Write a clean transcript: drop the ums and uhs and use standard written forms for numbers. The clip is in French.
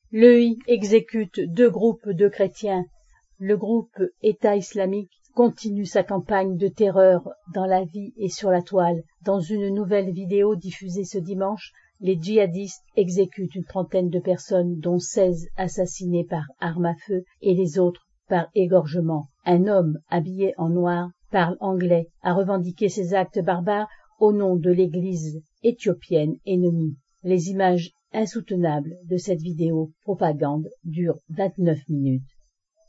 L'EI exécute 2 groupes de chrétiens. Le groupe État islamique continue sa campagne de terreur dans la vie et sur la toile. Dans une nouvelle vidéo diffusée ce dimanche, les djihadistes exécutent une trentaine de personnes, dont 16 assassinées par arme à feu et les autres par égorgement. Un homme habillé en noir parle anglais, a revendiqué ces actes barbares au nom de l'Église éthiopienne ennemie. Les images insoutenables de cette vidéo propagande durent 29 minutes.